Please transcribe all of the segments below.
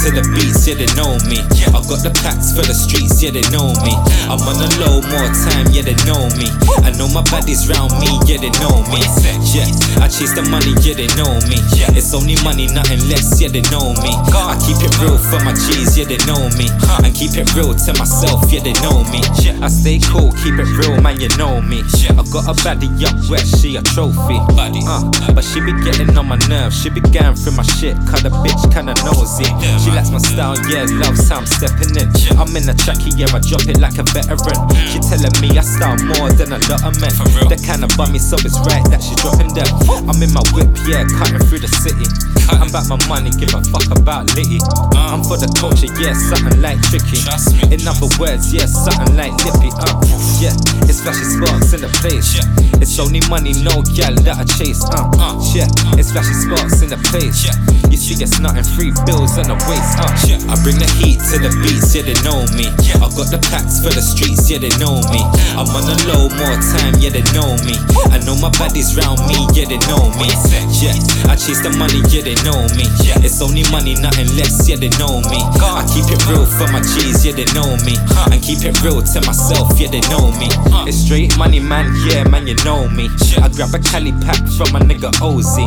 to the beats, yeah they know me. I got the packs for the streets, yeah they know me. I'm on the low more time, yeah they know me. I know my baddies round me, yeah they know me. Yeah, I chase the money, yeah they know me. It's only money, nothing less, yeah they know me. I keep it real for my G's, yeah they know me. And keep it real to myself, yeah they know me. I stay cool, keep it real, man, you know me. I got a baddie up west, she a trophy. But she be getting on my nerves, she be going through my shit, cause the bitch kinda nosy. She likes my style, yeah, loves how I'm stepping in. I'm in the trackie, yeah, I drop it like a veteran. She telling me I style more than a lot of men. They kinda bum me, so it's right that she dropping them. I'm in my whip, yeah, cutting through the city. I'm about my money, give a fuck about litty. I'm for the culture, yeah, something like tricky. In other words, yeah, something like lippy. Yeah, it's flashy sparks in the place. It's only money, no gal that I chase. Yeah, it's flashy sparks in the place. You see, it's nothing, free bills on the waist. I bring the heat to the beats, yeah they know me. I got the packs for the streets, yeah they know me. I'm on the low more time, yeah they know me. I know my baddies round me, yeah they know me. Yeah, I chase the money, yeah they know me. It's only money, nothing less, yeah they know me. I keep it real for my G's, yeah they know me. And keep it real to myself, yeah they know me. It's straight money, man, yeah man, you know me. I grab a Cali pack from my nigga Ozzy.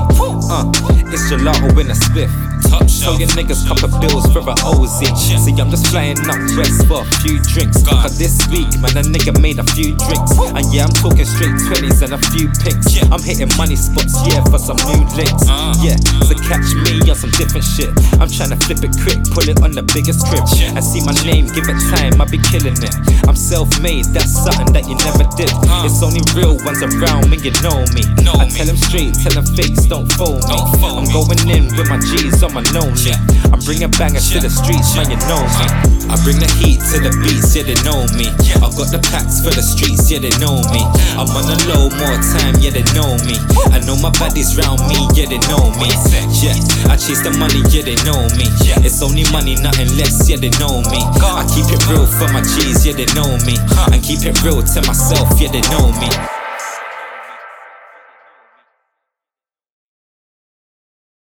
It's gelato in a spliff. Tell your niggas couple bills for a Ozy. See, I'm just flying up west for a few drinks. Cause this week, man, a nigga made a few drinks. And yeah, I'm talking straight 20s and a few pinks. I'm hitting money spots, yeah, for some new links. Yeah, so catch me on some different shit. I'm trying to flip it quick, pull it on the biggest crib. And see my name, give it time, I be killing it. I'm self-made, that's something that you never did. It's only real ones around me, you know me. I tell them straight, tell them fakes, don't fool me. I'm going in with my G's on my lonely. I'm bringing bangers to the streets, man, you know me. I bring the heat to the beats, yeah they know me. I got the packs for the streets, yeah they know me. I'm on the low more time, yeah they know me. I know my baddies round me, yeah they know me. Yeah, I chase the money, yeah they know me. It's only money, nothing less, yeah they know me. I keep it real for my G's, yeah they know me. And keep it real to myself, yeah they know me.